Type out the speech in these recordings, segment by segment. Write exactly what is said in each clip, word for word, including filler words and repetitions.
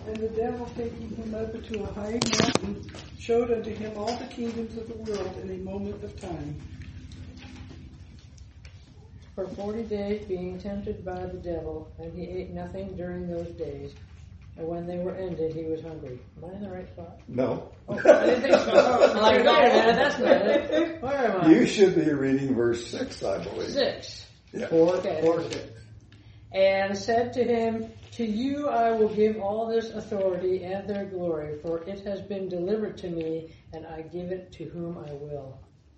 And the devil, taking him up into a high mountain, showed unto him all the kingdoms of the world in a moment of time. For forty days being tempted by the devil, and he ate nothing during those days. And when they were ended, he was hungry. Am I in the right spot? No. Oh, I didn't think so. I'm like, wait a minute, that's not it. Where am I? You should be reading verse six, I believe. Six. Yeah. Four, okay. Four, six. And said to him, to you I will give all this authority and their glory, for it has been delivered to me, and I give it to whom I will.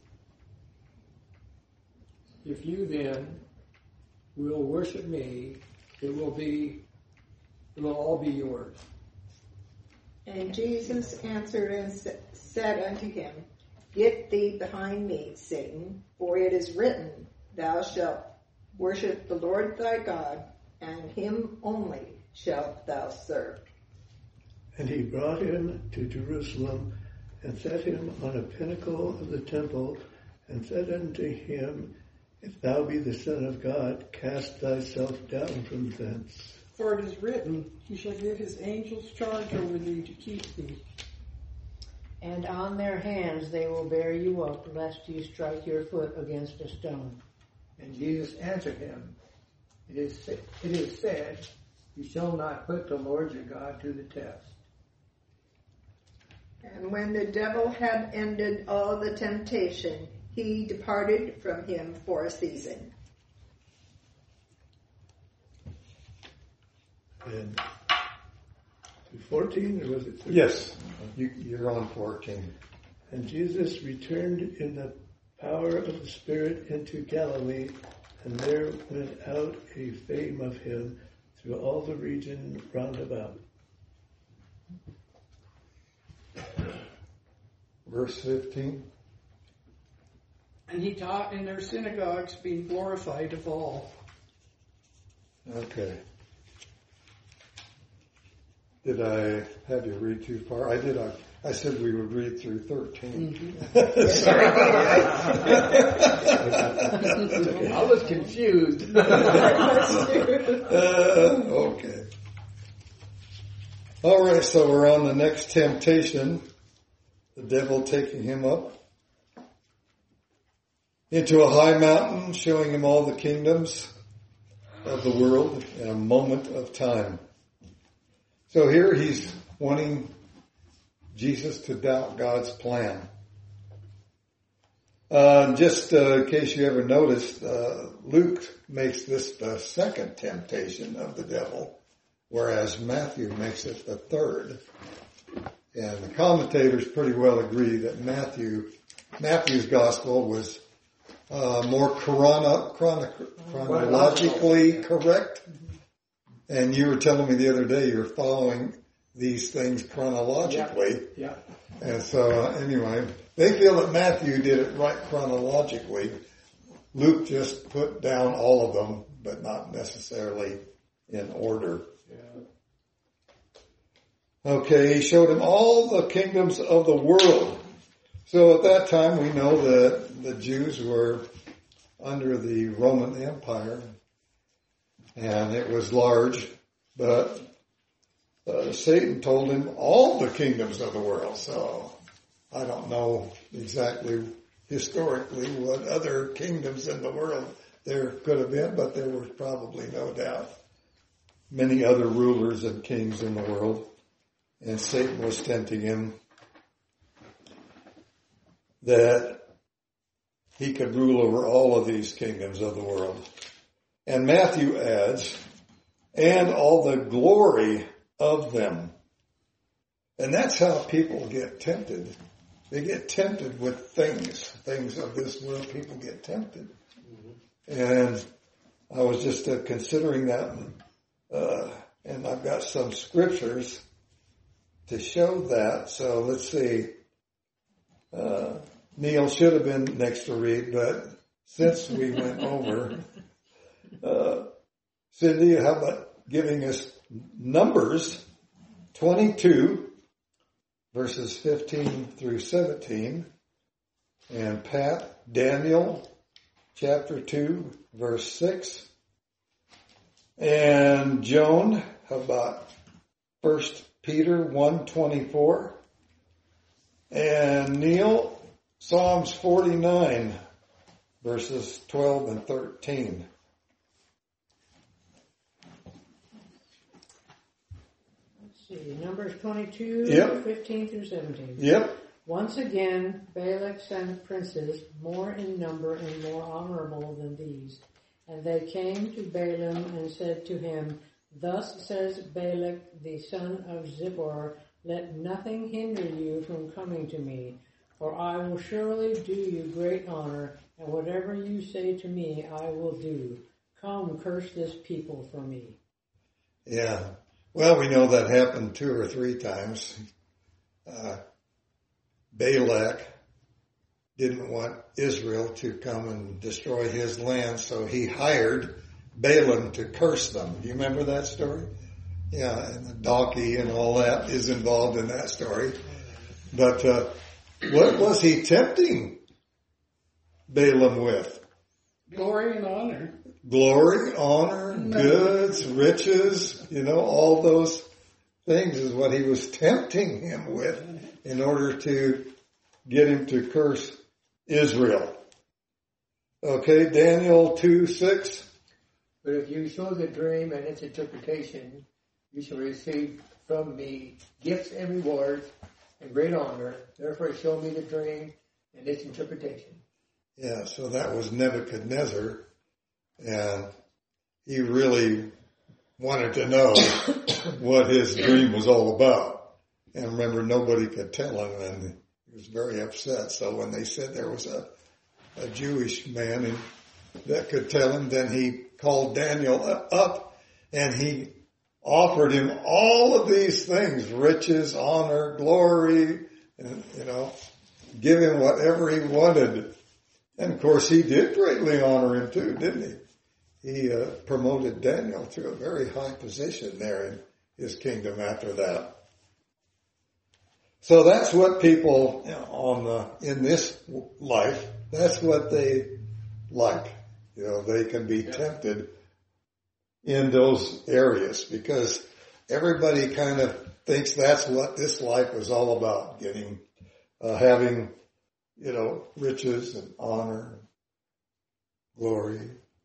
If you then will worship me, it will be, it will all be yours. And Jesus answered and said unto him, Get thee behind me, Satan, for it is written, Thou shalt worship the Lord thy God, and him only shalt thou serve. And he brought him to Jerusalem, and set him on a pinnacle of the temple, and said unto him, If thou be the Son of God, cast thyself down from thence. For it is written, He shall give his angels charge over thee to keep thee. And on their hands they will bear you up, lest you strike your foot against a stone. And Jesus answered him, It is, it is said, You shall not put the Lord your God to the test. And when the devil had ended all the temptation, he departed from him for a season. And fourteen, or was it thirteen? Yes, you, you're on fourteen. And Jesus returned in the power of the Spirit into Galilee, and there went out a fame of him through all the region round about. Verse fifteen. And he taught in their synagogues, being glorified of all. Okay. Did I have you read too far? I did. I, I said we would read through thirteen. Mm-hmm. Sorry. I was confused. uh, okay. All right, so we're on the next temptation. The devil taking him up into a high mountain, showing him all the kingdoms of the world in a moment of time. So here he's wanting Jesus to doubt God's plan. Uh, just uh, in case you ever noticed, uh, Luke makes this the second temptation of the devil, whereas Matthew makes it the third. And the commentators pretty well agree that Matthew, Matthew's gospel was uh, more chrono, chrono, chronologically correct. And you were telling me the other day you're following these things chronologically. Yeah. yeah. And so, uh, anyway, they feel that Matthew did it right chronologically. Luke just put down all of them, but not necessarily in order. Yeah. Okay, he showed him all the kingdoms of the world. So at that time, we know that the Jews were under the Roman Empire, and it was large, but uh, Satan told him all the kingdoms of the world. So I don't know exactly historically what other kingdoms in the world there could have been, but there was probably no doubt many other rulers and kings in the world. And Satan was tempting him that he could rule over all of these kingdoms of the world. And Matthew adds, and all the glory of them. And that's how people get tempted. They get tempted with things, things of this world. People get tempted. Mm-hmm. And I was just uh, considering that, uh, and I've got some scriptures to show that. So let's see. Uh, Neil should have been next to read, but since we went over, uh, Cindy, how about giving us Numbers twenty-two, verses fifteen through seventeen, and Pat, Daniel, chapter two, verse six, and Joan, how about First Peter one twenty-four. And Neil, Psalms forty-nine, verses twelve and thirteen. Let's see, Numbers twenty-two, Yep. fifteen through seventeen. Yep. Once again, Balak sent princes more in number and more honorable than these. And they came to Balaam and said to him, Thus says Balak the son of Zippor, Let nothing hinder you from coming to me, for I will surely do you great honor, and whatever you say to me I will do. Come, curse this people for me. Yeah. Well, we know that happened two or three times. Uh, Balak didn't want Israel to come and destroy his land, so he hired Balaam to curse them. Do you remember that story? Yeah, and the donkey and all that is involved in that story. But uh, what was he tempting Balaam with? Glory and honor. Glory, honor, goods, riches, you know, all those things is what he was tempting him with in order to get him to curse Israel. Okay, Daniel two six. But if you show the dream and its interpretation, you shall receive from me gifts and rewards and great honor. Therefore show me the dream and its interpretation. Yeah, so that was Nebuchadnezzar, and he really wanted to know what his dream was all about. And remember, nobody could tell him, and he was very upset. So when they said there was a, a Jewish man and that could tell him, then he called Daniel up, and he offered him all of these things, riches, honor, glory, and, you know, give him whatever he wanted. And of course, he did greatly honor him too, didn't he? He uh, promoted Daniel to a very high position there in his kingdom after that. So that's what people, you know, on the, in this life, that's what they like. You know, they can be tempted in those areas because everybody kind of thinks that's what this life is all about, getting, uh, having, you know, riches and honor, glory.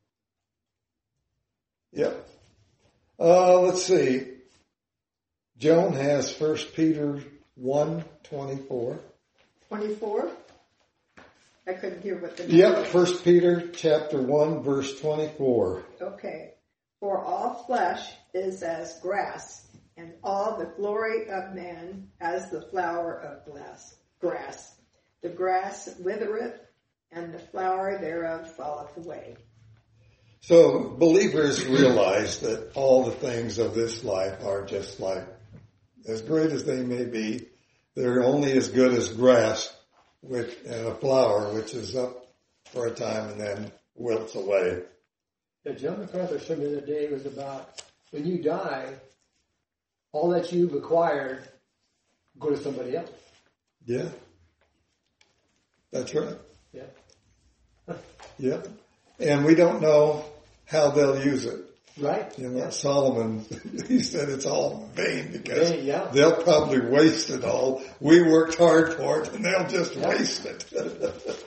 Yep. Uh, let's see. Joan has First Peter one twenty-four. twenty-four? I couldn't hear what the number Yep, was. First Peter chapter one, verse twenty-four. Okay. For all flesh is as grass, and all the glory of man as the flower of glass, grass. The grass withereth, and the flower thereof falleth away. So believers realize that all the things of this life are just like, as great as they may be, they're only as good as grass which, and a flower which is up for a time and then wilts away. The John MacArthur sermon of the day was about when you die, all that you've acquired go to somebody else. Yeah. That's right. Yeah. Yeah. And we don't know how they'll use it. Right? You know, Solomon, he said it's all vain because Vain, yeah. they'll probably waste it all. We worked hard for it and they'll just Yeah. waste it.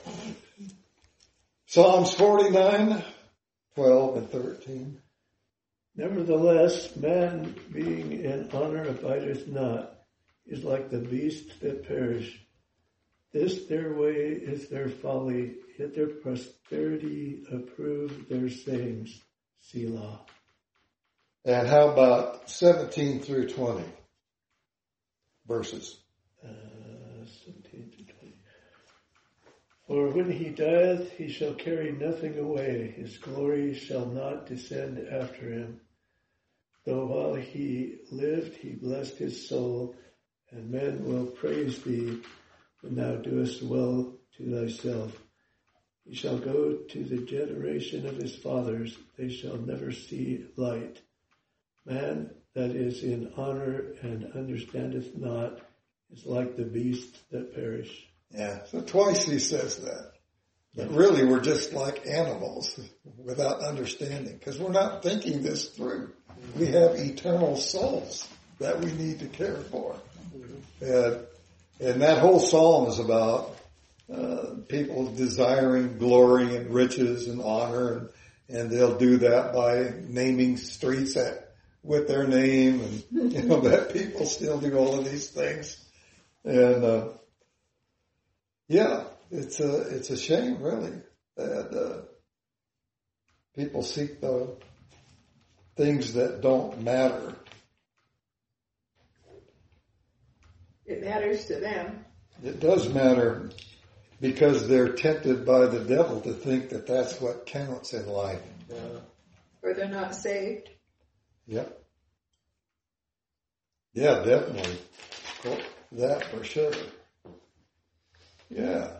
Psalms forty-nine, twelve and thirteen. Nevertheless, man being in honor abideth not, is like the beasts that perish. This their way is their folly, yet their prosperity approve their sayings. Selah. And how about seventeen through twenty verses? Uh, seventeen to twenty. For when he dieth, he shall carry nothing away. His glory shall not descend after him. Though while he lived, he blessed his soul, and men will praise thee when thou doest well to thyself. He shall go to the generation of his fathers. They shall never see light. Man that is in honor and understandeth not is like the beasts that perish. Yeah, so twice he says that. But really we're just like animals without understanding because we're not thinking this through. We have eternal souls that we need to care for. And, and that whole psalm is about uh, people desiring glory and riches and honor, and, and they'll do that by naming streets at, with their name, and you know that people still do all of these things. And uh, yeah, it's a it's a shame, really, that uh, people seek the things that don't matter. It matters to them. It does matter because they're tempted by the devil to think that that's what counts in life. Yeah. Or they're not saved. Yep. Yeah, definitely. That for sure. Yeah.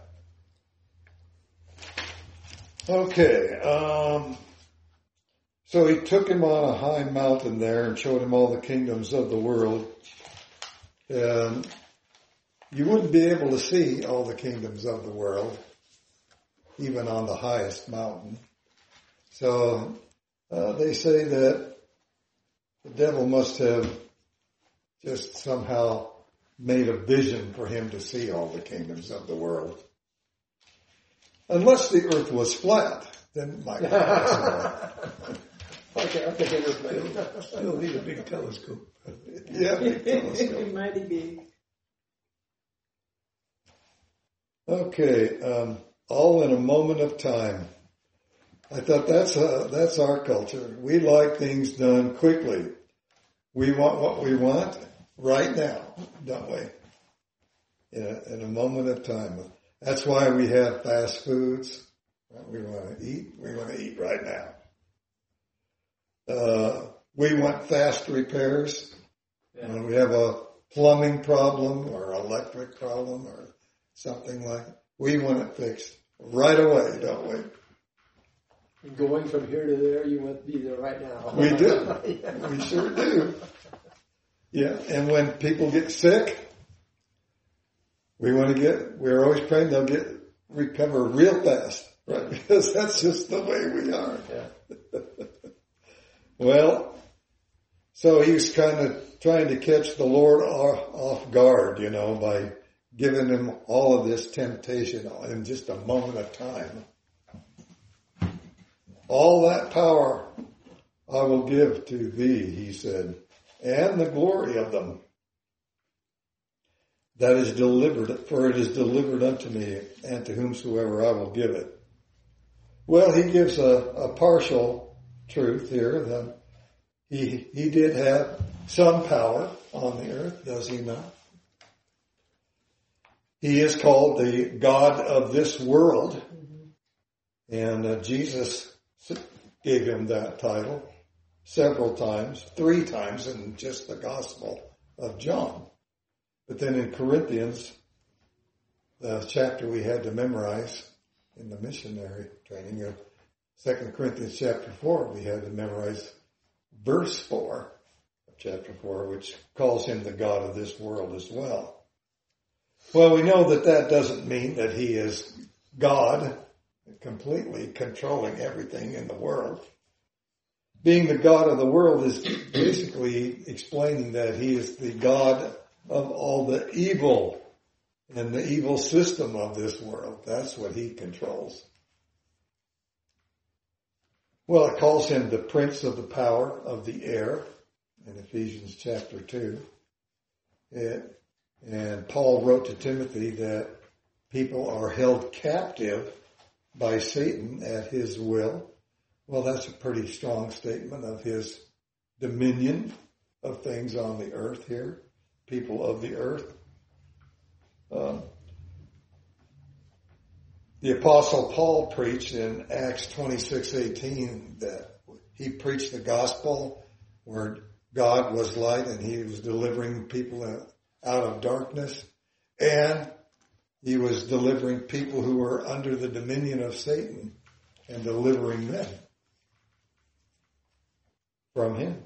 Okay. Um, so he took him on a high mountain there and showed him all the kingdoms of the world. And you wouldn't be able to see all the kingdoms of the world, even on the highest mountain. So uh, they say that the devil must have just somehow made a vision for him to see all the kingdoms of the world. Unless the earth was flat, then it might be possible. Okay, I think it was flat. Still need a big telescope. Yeah, big telescope. Mighty big. Okay, um, all in a moment of time. I thought that's uh, that's our culture. We like things done quickly. We want what we want right now, don't we? In a, in a moment of time. That's why we have fast foods. We want to eat. We want to eat right now. Uh, we want fast repairs. Yeah. When we have a plumbing problem or electric problem or something like that, we want it fixed right away, don't we? And going from here to there, you want to be there right now. We do. Yeah. We sure do. Yeah, and when people get sick, we want to get, we're always praying they'll get, recover real fast, right? Because that's just the way we are. Yeah. Well, so he's kind of trying to catch the Lord off guard, you know, by giving him all of this temptation in just a moment of time. All that power I will give to thee, he said, and the glory of them. That is delivered, for it is delivered unto me, and to whomsoever I will give it. Well, he gives a, a partial truth here. That he he did have some power on the earth, does he not? He is called the God of this world, mm-hmm. and uh, Jesus gave him that title several times, three times in just the Gospel of John. But then in Corinthians, the chapter we had to memorize in the missionary training of Second Corinthians chapter four, we had to memorize verse four of chapter four, which calls him the God of this world as well. Well, we know that that doesn't mean that he is God, completely controlling everything in the world. Being the God of the world is basically explaining that he is the God of all the evil and the evil system of this world. That's what he controls. Well, it calls him the prince of the power of the air in Ephesians chapter two. It, and Paul wrote to Timothy that people are held captive by Satan at his will. Well, that's a pretty strong statement of his dominion of things on the earth here. People of the earth. Um, the Apostle Paul preached in Acts twenty-six eighteen that he preached the gospel where God was light and he was delivering people out of darkness, and he was delivering people who were under the dominion of Satan and delivering them from him.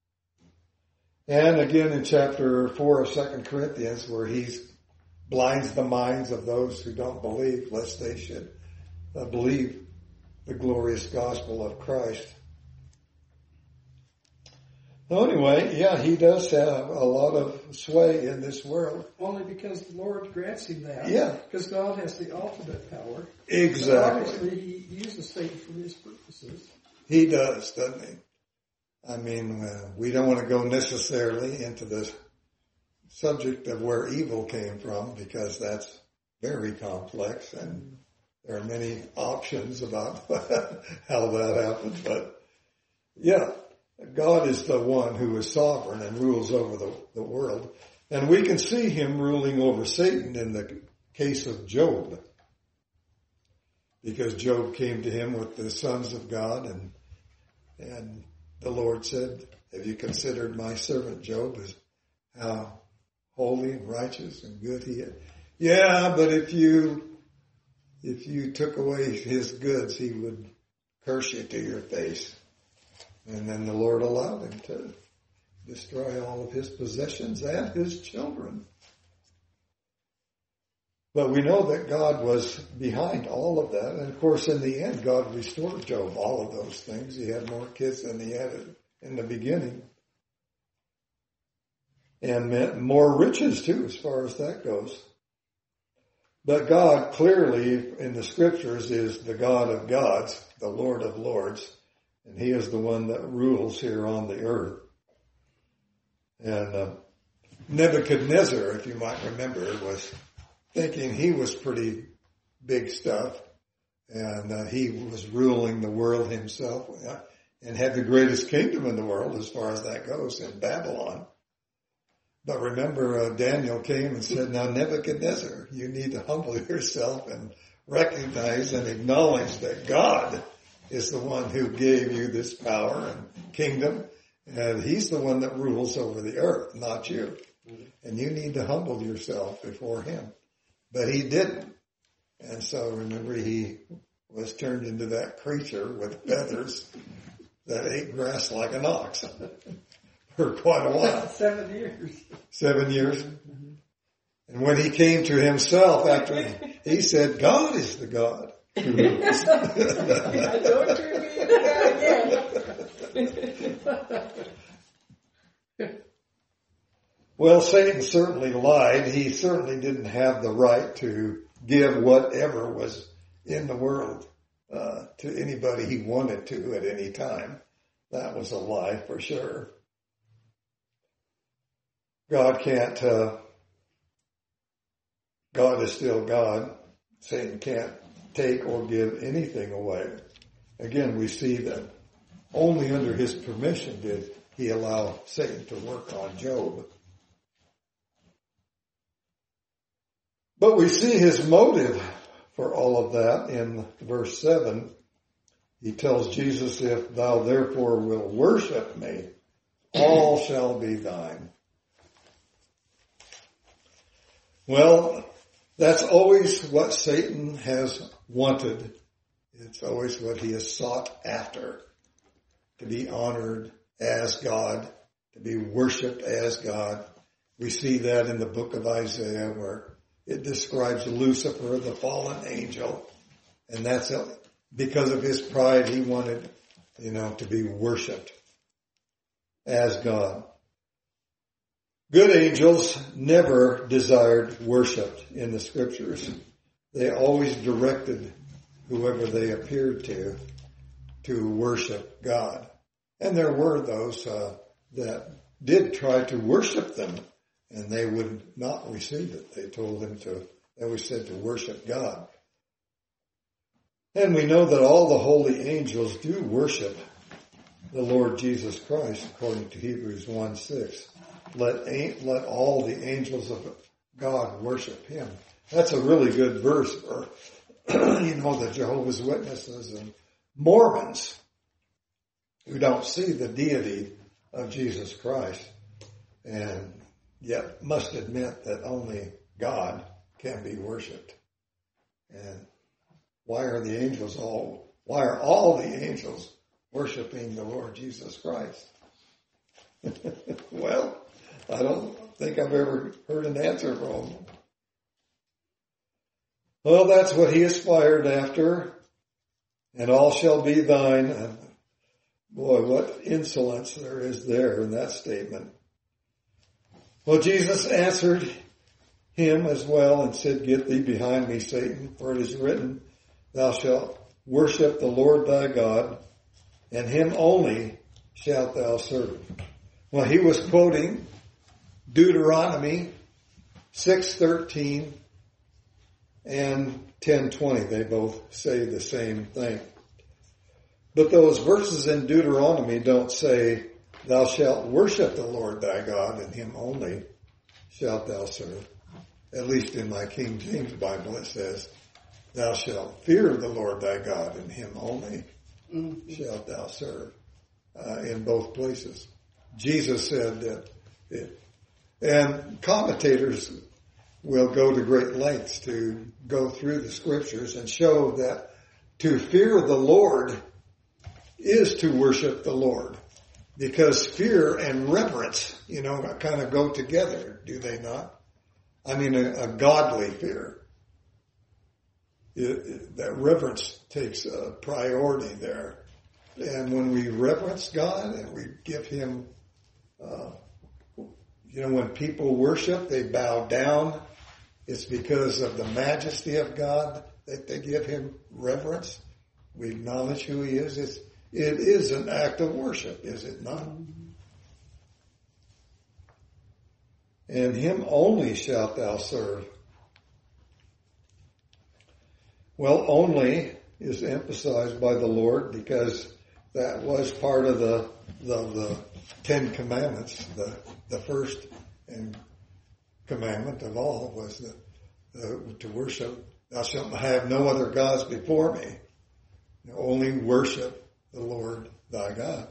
And again in chapter four of Second Corinthians, where he blinds the minds of those who don't believe, lest they should uh, believe the glorious gospel of Christ. So anyway, yeah, he does have a lot of sway in this world. Only because the Lord grants him that. Yeah. Because God has the ultimate power. Exactly. But obviously, he uses Satan for his purposes. He does, doesn't he? I mean, uh, we don't want to go necessarily into the subject of where evil came from because that's very complex and there are many options about how that happened. But yeah, God is the one who is sovereign and rules over the, the world. And we can see him ruling over Satan in the case of Job. Because Job came to him with the sons of God and and the Lord said, have you considered my servant Job as how holy and righteous and good he is? Yeah, but if you, if you took away his goods, he would curse you to your face. And then the Lord allowed him to destroy all of his possessions and his children. But we know that God was behind all of that. And of course, in the end, God restored Job all of those things. He had more kids than he had in the beginning. And more riches too, as far as that goes. But God clearly in the scriptures is the God of gods, the Lord of lords. And he is the one that rules here on the earth. And uh, Nebuchadnezzar, if you might remember, was thinking he was pretty big stuff, and uh, he was ruling the world himself, uh, and had the greatest kingdom in the world as far as that goes in Babylon. But remember, uh, Daniel came and said, now Nebuchadnezzar, you need to humble yourself and recognize and acknowledge that God is the one who gave you this power and kingdom, and he's the one that rules over the earth, not you. And you need to humble yourself before him. But he didn't. And so remember, he was turned into that creature with feathers that ate grass like an ox for quite a while. Seven years. Seven years. Mm-hmm. And when he came to himself after he, he said, God is the God. I don't you mean that again. Well, Satan certainly lied. He certainly didn't have the right to give whatever was in the world uh, to anybody he wanted to at any time. That was a lie for sure. God can't, uh, God is still God. Satan can't take or give anything away. Again, we see that only under his permission did he allow Satan to work on Job. But we see his motive for all of that in verse seven. He tells Jesus, if thou therefore wilt worship me, all shall be thine. Well, that's always what Satan has wanted. It's always what he has sought after. To be honored as God, to be worshipped as God. We see that in the book of Isaiah where it describes Lucifer, the fallen angel, and that's because of his pride. He wanted, you know, to be worshipped as God. Good angels never desired worship in the scriptures. They always directed whoever they appeared to to worship God. And there were those uh, that did try to worship them, and they would not receive it. They told them to, they always said to worship God. And we know that all the holy angels do worship the Lord Jesus Christ, according to Hebrews one six. Let, let all the angels of God worship him. That's a really good verse for, you know, the Jehovah's Witnesses and Mormons who don't see the deity of Jesus Christ and yet must admit that only God can be worshipped. And why are the angels all, why are all the angels worshiping the Lord Jesus Christ? Well, I don't think I've ever heard an answer from them. Well, that's what he aspired after. And all shall be thine. Boy, what insolence there is there in that statement. Well, Jesus answered him as well and said, "Get thee behind me, Satan, for it is written, thou shalt worship the Lord thy God, and him only shalt thou serve." Well, he was quoting Deuteronomy six thirteen and ten twenty. They both say the same thing. But those verses in Deuteronomy don't say, "Thou shalt worship the Lord thy God, and him only shalt thou serve." At least in my King James Bible it says, "Thou shalt fear the Lord thy God, and him only mm-hmm. shalt thou serve." Uh, in both places. Jesus said that it, and commentators will go to great lengths to go through the scriptures and show that to fear the Lord is to worship the Lord. Because fear and reverence, you know, kind of go together, do they not? I mean, a, a godly fear. It, it, that reverence takes a priority there. And when we reverence God and we give him, uh, you know, when people worship, they bow down. It's because of the majesty of God that they give him reverence. We acknowledge who he is. It's, it is an act of worship, is it not? And him only shalt thou serve. Well, only is emphasized by the Lord because that was part of the, the, the Ten Commandments. The, the first and commandment of all was the, the, to worship. Thou shalt have no other gods before me. You only worship the Lord thy God.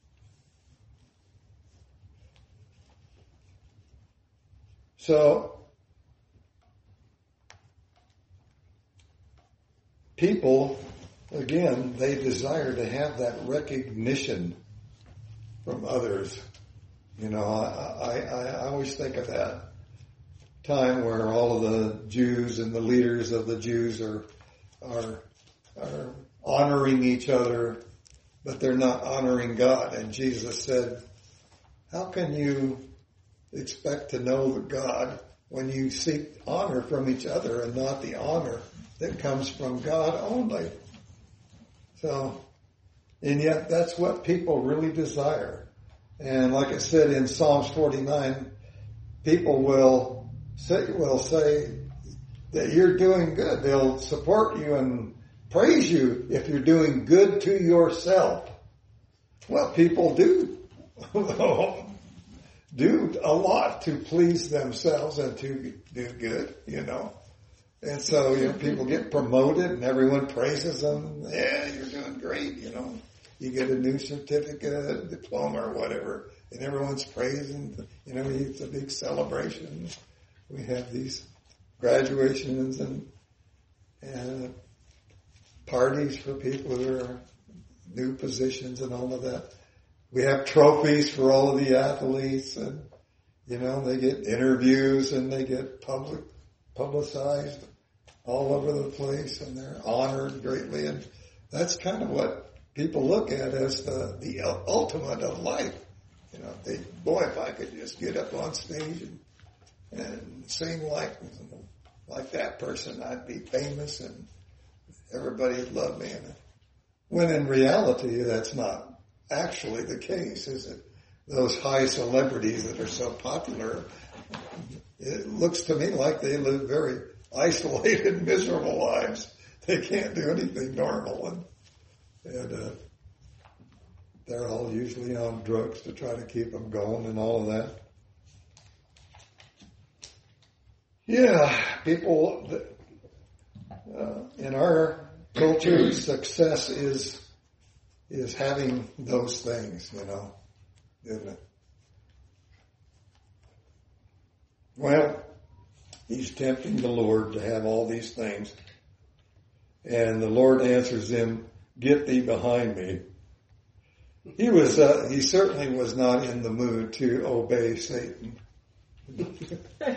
So, people, again, they desire to have that recognition from others. You know, I, I, I always think of that time where all of the Jews and the leaders of the Jews are, are, are honoring each other, but they're not honoring God. And Jesus said, how can you expect to know the God when you seek honor from each other and not the honor that comes from God only? So, and yet that's what people really desire. And like I said in Psalms forty-nine, people will say, will say that you're doing good. They'll support you and praise you if you're doing good to yourself. Well, people do do a lot to please themselves and to do good, you know. And so, you know, people get promoted and everyone praises them. Yeah, you're doing great, you know. You get a new certificate, diploma, or whatever, and everyone's praising. You know, it's a big celebration. We have these graduations and and parties for people who are new positions and all of that. We have trophies for all of the athletes, and you know, they get interviews and they get public publicized all over the place, and they're honored greatly. And that's kind of what people look at as the, the ultimate of life. You know, they, boy, if I could just get up on stage and, and sing like, like that person, I'd be famous and everybody would love me. And when in reality, that's not actually the case, is it? Those high celebrities that are so popular, it looks to me like they live very isolated, miserable lives. They can't do anything normal, and and uh, they're all usually on drugs to try to keep them going and all of that. Yeah, people uh, in our culture, success is is having those things, you know, isn't it? Well, he's tempting the Lord to have all these things. And the Lord answers him, "Get thee behind me." He was, uh, he certainly was not in the mood to obey Satan. uh,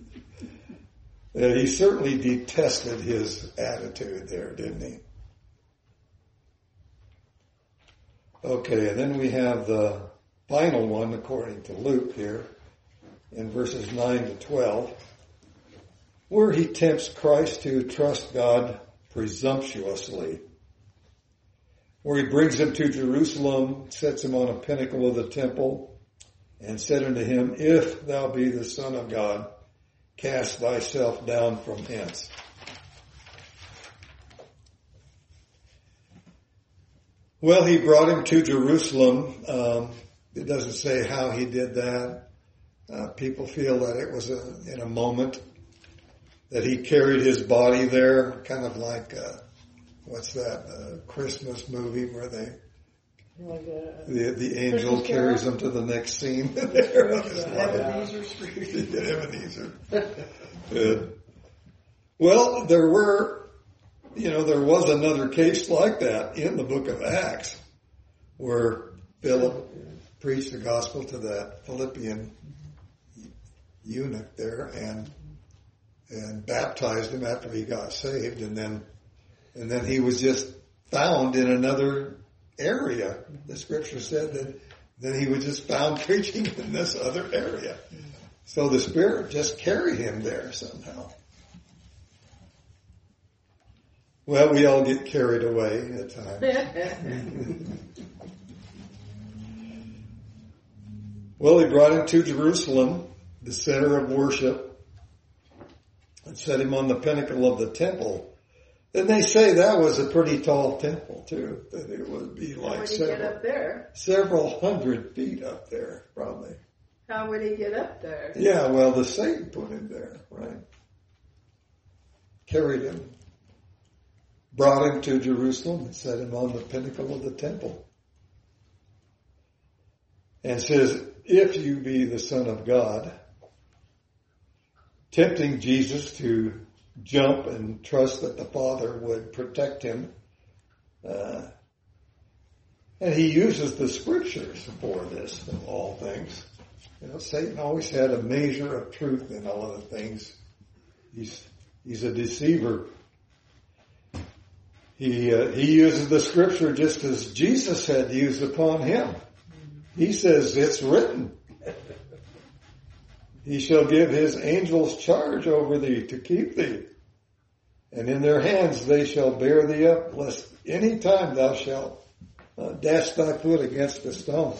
he certainly detested his attitude there, didn't he? Okay, and then we have the final one according to Luke here in verses nine to twelve, where he tempts Christ to trust God presumptuously, where he brings him to Jerusalem, sets him on a pinnacle of the temple, and said unto him, If thou be the Son of God, cast thyself down from hence. Well, he brought him to Jerusalem. Um, it doesn't say how he did that. Uh, people feel that it was a, in a moment that he carried his body there, kind of like, uh, what's that, uh, Christmas movie where they, Like a, the, the angel Christmas carries Carol? them to the next scene. There. Ebenezer Scrooge. Ebenezer. Yeah. Well, there were, you know, there was another case like that in the book of Acts where Philip preached the gospel to that Philippian eunuch there and and baptized him after he got saved, and then and then he was just found in another area. The scripture said that then he was just found preaching in this other area. So the Spirit just carried him there somehow. Well, we all get carried away at times. Well, he brought him to Jerusalem, the center of worship, and set him on the pinnacle of the temple. And they say that was a pretty tall temple too, that it would be How like would he get several, up there? several hundred feet up there, probably. How would he get up there? Yeah, well, the Satan put him there, right? Carried him, brought him to Jerusalem, and set him on the pinnacle of the temple. And says, if you be the Son of God, tempting Jesus to jump and trust that the Father would protect him. Uh, and he uses the scriptures for this, of all things. You know, Satan always had a measure of truth in all of the things. He's he's a deceiver. He uh, he uses the scripture just as Jesus had used upon him. He says, it's written. He shall give his angels charge over thee to keep thee. And in their hands they shall bear thee up, lest any time thou shalt uh, dash thy foot against a stone.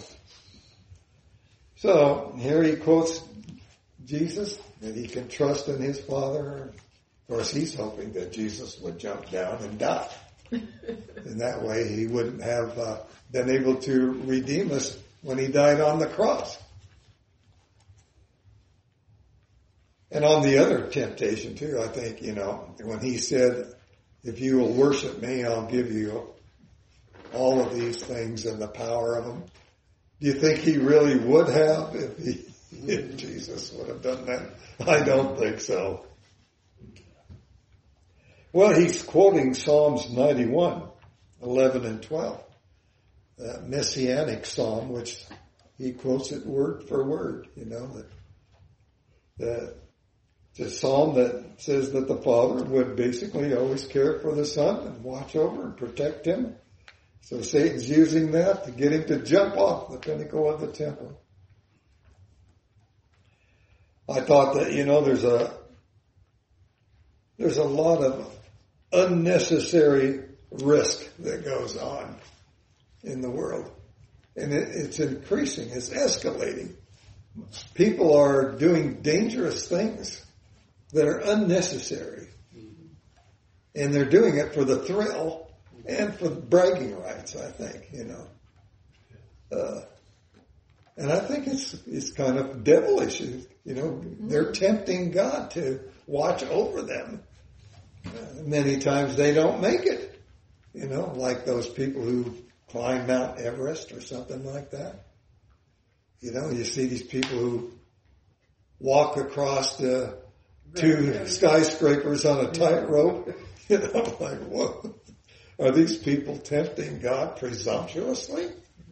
So here he quotes Jesus, that he can trust in his Father. Of course, he's hoping that Jesus would jump down and die. In that way, he wouldn't have uh, been able to redeem us when he died on the cross. And on the other temptation too, I think, you know, when he said, if you will worship me, I'll give you all of these things and the power of them. Do you think he really would have if he, if Jesus would have done that? I don't think so. Well, he's quoting Psalms ninety-one, eleven and twelve. That messianic psalm, which he quotes it word for word, you know, that, that it's a psalm that says that the Father would basically always care for the Son and watch over and protect him. So Satan's using that to get him to jump off the pinnacle of the temple. I thought that, you know, there's a, there's a lot of unnecessary risk that goes on in the world. And it, it's increasing, it's escalating. People are doing dangerous things that are unnecessary. And they're doing it for the thrill and for bragging rights, I think, you know. Uh, and I think it's it's kind of devilish, you know. They're tempting God to watch over them. Uh, many times they don't make it, you know, like those people who climb Mount Everest or something like that. You know, you see these people who walk across the two skyscrapers on a tightrope. You know, like, whoa. Are these people tempting God presumptuously?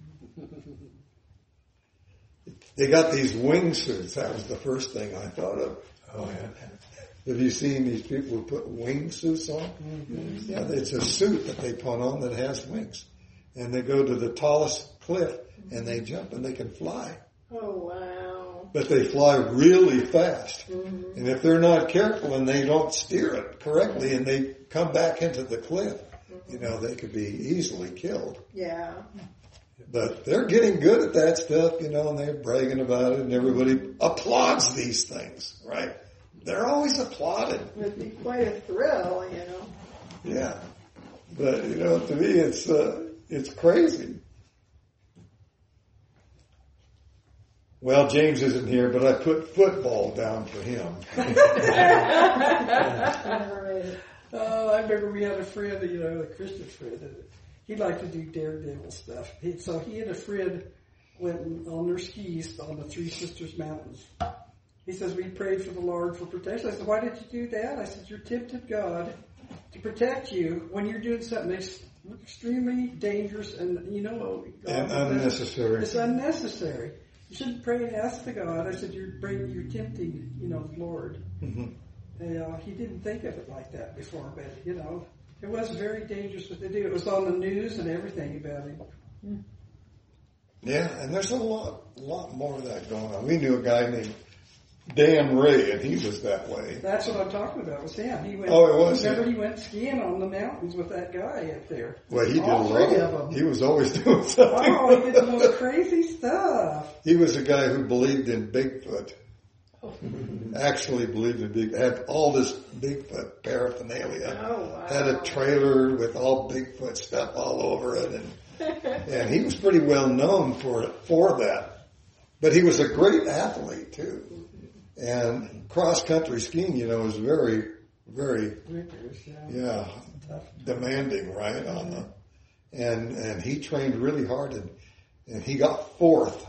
They got these wingsuits. That was the first thing I thought of. Oh, yeah. Have you seen these people who put wingsuits on? Mm-hmm. Yeah, it's a suit that they put on that has wings. and they go to the tallest cliff and they jump and they can fly. Oh, wow. But they fly really fast. Mm-hmm. And if they're not careful and they don't steer it correctly and they come back into the cliff, mm-hmm. you know, they could be easily killed. Yeah. But they're getting good at that stuff, you know, and they're bragging about it and everybody applauds these things, right? They're always applauded. It would be quite a thrill, you know. Yeah. But, you know, to me it's, uh, it's crazy. Well, James isn't here, but I put football down for him. Oh, I remember we had a friend, you know, a Christian friend, and he liked to do daredevil stuff. He, so he and a friend went on their skis on the Three Sisters Mountains. He says, we prayed for the Lord for protection. I said, why did you do that? I said, you're tempted God to protect you when you're doing something that's extremely dangerous and, you know, God, And unnecessary. It's unnecessary. You shouldn't pray and ask to God. I said, you're bringing, you're tempting, you know, the Lord. Mm-hmm. And, uh, he didn't think of it like that before, but, you know, it was very dangerous what they do. It was on the news and everything about him. Yeah, and there's a lot, lot more of that going on. We knew a guy named Dan Ray, and he was that way. That's what I'm talking about, was him. He went, Oh, it was remember him. he went skiing on the mountains with that guy up there. Well, he did a All lot. three of them. He was always doing something. Oh, he did the most crazy stuff. He was a guy who believed in Bigfoot. Actually believed in Bigfoot. Had all this Bigfoot paraphernalia. Oh, wow. Had a trailer with all Bigfoot stuff all over it, and and he was pretty well known for for that. But he was a great athlete too. And cross country skiing, you know, is very, very, Rigorous, yeah. yeah, Tough. demanding, right? On the, and and he trained really hard, and and he got fourth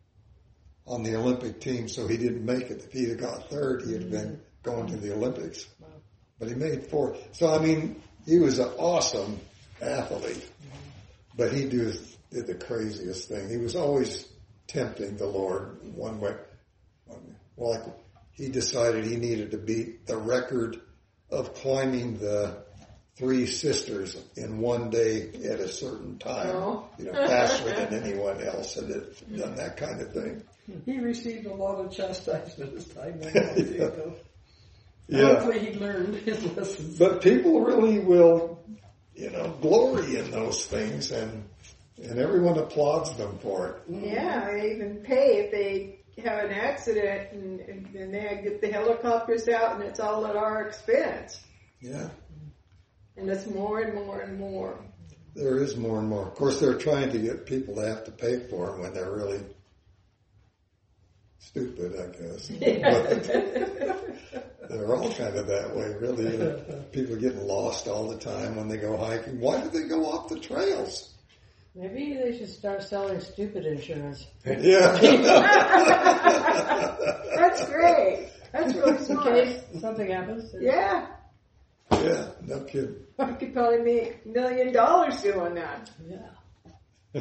on the Olympic team, so he didn't make it. If he'd have got third, he'd have been going to the Olympics. But he made fourth. So I mean, he was an awesome athlete, but he did, did the craziest thing. He was always tempting the Lord one way. Well, like he decided he needed to beat the record of climbing the Three Sisters in one day at a certain time. Oh. You know, faster than anyone else had done that kind of thing. He received a lot of chastisement this time. Yeah. Yeah. Hopefully he learned his lessons. But people really will, you know, glory in those things, and and everyone applauds them for it. Yeah, they even pay if they have an accident and, and, and they get the helicopters out and it's all at our expense. Yeah. And it's more and more and more. There is more and more. Of course, they're trying to get people to have to pay for them when they're really stupid, I guess. But they're all kind of that way, really. People getting lost all the time when they go hiking. Why do they go off the trails? Maybe they should start selling stupid insurance. Yeah. That's great. That's really In smart. case something happens. Yeah. Yeah, no kidding. You could probably make a million dollars doing that. Yeah.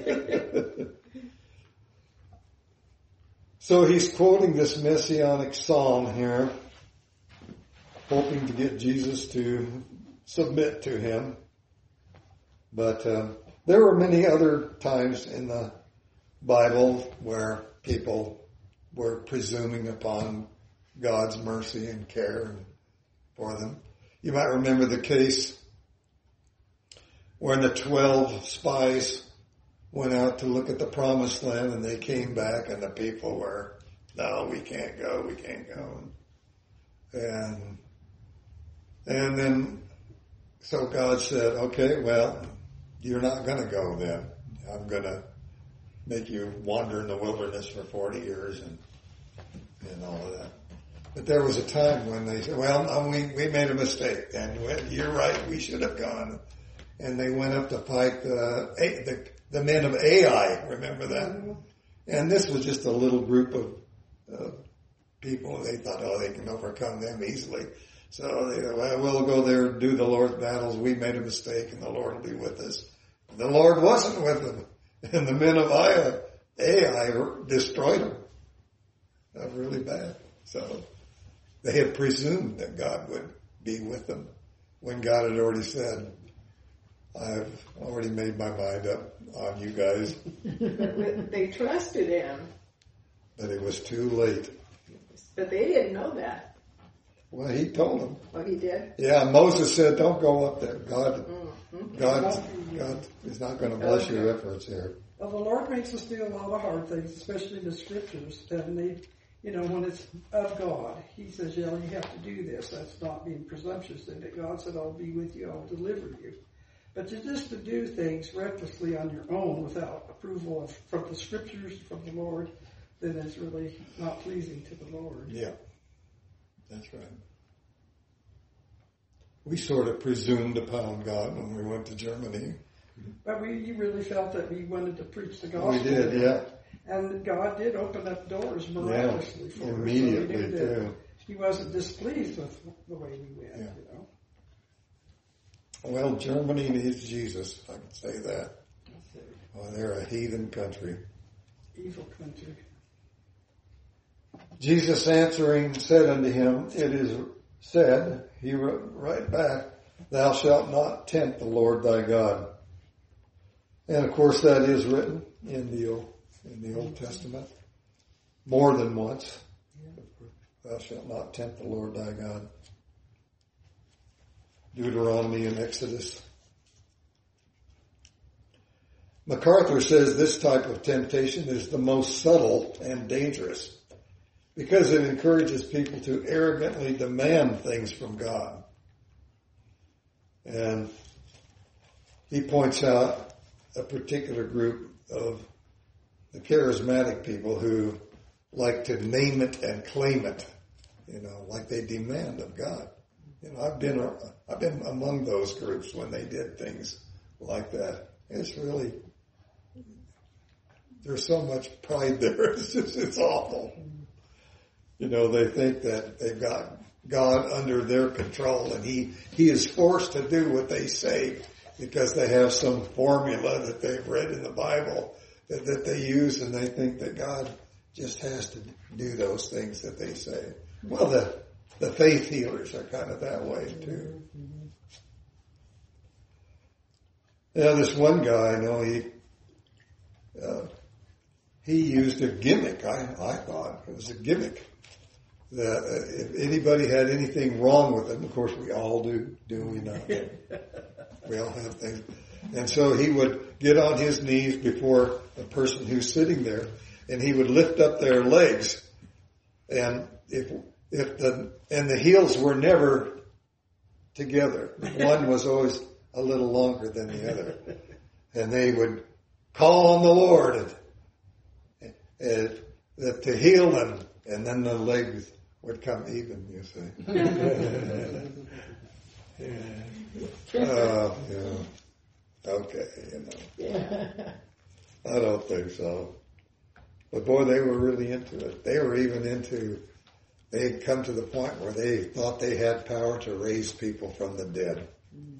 So he's quoting this messianic psalm here, hoping to get Jesus to submit to him. But uh, there were many other times in the Bible where people were presuming upon God's mercy and care for them. You might remember the case when the twelve spies went out to look at the promised land and they came back and the people were, no, we can't go, we can't go. And, and then, so God said, okay, well, you're not going to go then. I'm going to make you wander in the wilderness for forty years and, and all of that. But there was a time when they said, well, no, we, we made a mistake and you're right, we should have gone. And they went up to fight the, the, the men of Ai, remember that? Mm-hmm. And this was just a little group of uh, people. They thought, oh, they can overcome them easily. So they thought, well, we'll go there and do the Lord's battles. We made a mistake and the Lord will be with us. And the Lord wasn't with them. And the men of Ai, Ai destroyed them. That was really bad. So they had presumed that God would be with them when God had already said, I've already made my mind up on you guys, But they trusted him, but it was too late. but they didn't know that. Well, he told them. Oh, he did? Yeah, Moses said, don't go up there. God, Mm-hmm. God, God is not going to bless your efforts here. Well, the Lord makes us do a lot of hard things, especially the scriptures. And they, you know, when it's of God, He says, yeah, you have to do this. That's not being presumptuous. And God said, I'll be with you. I'll deliver you. But to just to do things recklessly on your own without approval of, from the scriptures, from the Lord, then it's really not pleasing to the Lord. Yeah, that's right. We sort of presumed upon God when we went to Germany. But we you really felt that we wanted to preach the gospel. We did, yeah. And God did open up doors miraculously Yeah, for us. immediately, So we knew that too. He wasn't displeased with the way we went, Yeah. you know. Well, Germany needs Jesus, I can say that. Oh, they're a heathen country. Evil country. Jesus answering said unto him, it is said, he wrote right back, thou shalt not tempt the Lord thy God. And of course that is written in the Old, in the Old Testament more than once. Thou shalt not tempt the Lord thy God. Deuteronomy and Exodus. MacArthur says this type of temptation is the most subtle and dangerous because it encourages people to arrogantly demand things from God. And he points out a particular group of the charismatic people who like to name it and claim it, you know, like they demand of God. You know, I've been I've been among those groups when they did things like that. It's really, there's so much pride there. It's just, it's awful. You know, they think that they've got God under their control and he, he is forced to do what they say because they have some formula that they've read in the Bible that, that they use and they think that God just has to do those things that they say. Well, the, the faith healers are kind of that way too. Yeah, this one guy, I know, he, uh, he used a gimmick, I, I thought. It was a gimmick. That uh, if anybody had anything wrong with them, of course we all do, do we not? We all have things. And so he would get on his knees before a person who's sitting there, and he would lift up their legs, and if if the and the heels were never together. One was always a little longer than the other, and they would call on the Lord and, and, and to heal them, and then the legs would come even, you see. uh, yeah. Okay, you know. I don't think so. But boy, they were really into it. They were even into, they had come to the point where they thought they had power to raise people from the dead.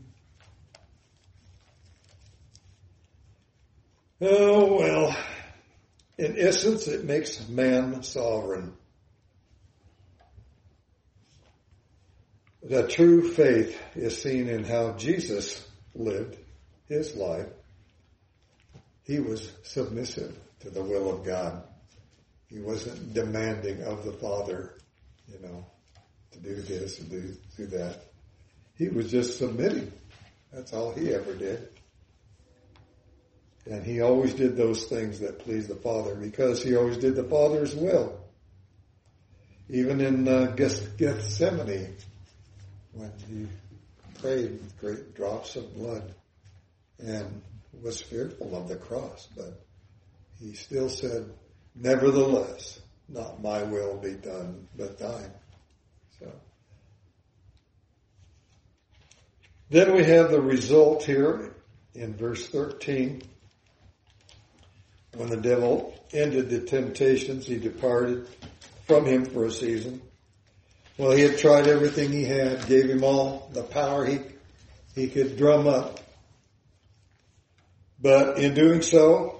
Oh, well, in essence, it makes man sovereign. The true faith is seen in how Jesus lived his life. He was submissive to the will of God. He wasn't demanding of the Father, you know, to do this and do, do that. He was just submitting. That's all he ever did. And he always did those things that pleased the Father because he always did the Father's will. Even in uh, Gethsemane, when he prayed with great drops of blood and was fearful of the cross, but he still said, nevertheless, not my will be done, but thine. So then we have the result here in verse thirteen. When the devil ended the temptations, he departed from him for a season. Well, he had tried everything he had, gave him all the power he he could drum up. But in doing so,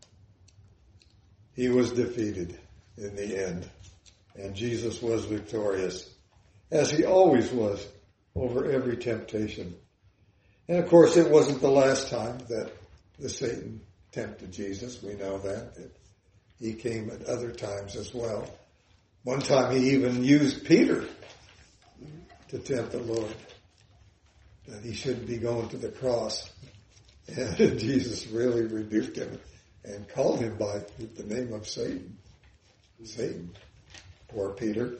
he was defeated in the end. And Jesus was victorious, as he always was, over every temptation. And of course, it wasn't the last time that the Satan tempted Jesus. We know that. that he came at other times as well. One time he even used Peter to tempt the Lord, that he shouldn't be going to the cross. And Jesus really rebuked him and called him by the name of Satan. Satan. Poor Peter.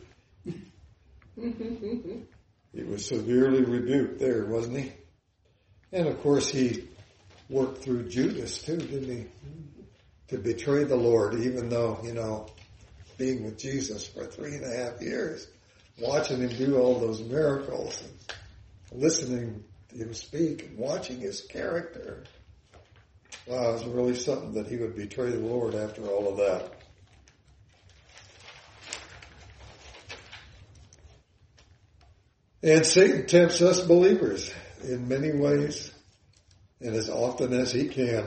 He was severely rebuked there, wasn't he? And of course he worked through Judas too, didn't he? To betray the Lord, even though, you know, being with Jesus for three and a half years, watching him do all those miracles, and listening to him speak and watching his character. Wow, it was really something that he would betray the Lord after all of that. And Satan tempts us believers in many ways and as often as he can.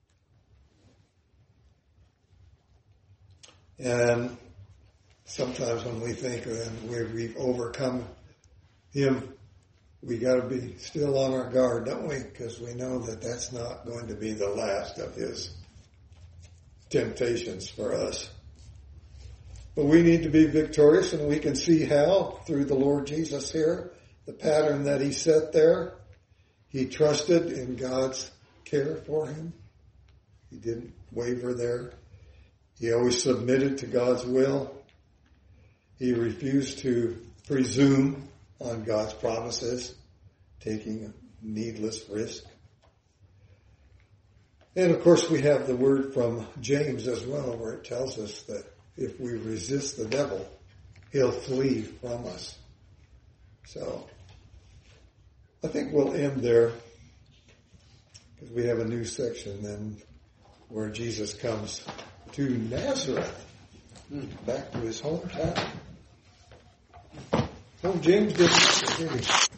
And sometimes when we think that we've overcome him, we got to be still on our guard, don't we? Because we know that that's not going to be the last of his temptations for us. But we need to be victorious, and we can see how through the Lord Jesus here, the pattern that he set there. He trusted in God's care for him. He didn't waver there. He always submitted to God's will. He refused to presume on God's promises, taking a needless risk. And of course we have the word from James as well, where it tells us that if we resist the devil, he'll flee from us. So I think we'll end there, because we have a new section then where Jesus comes to Nazareth, back to his hometown. Oh, James didn't, did he?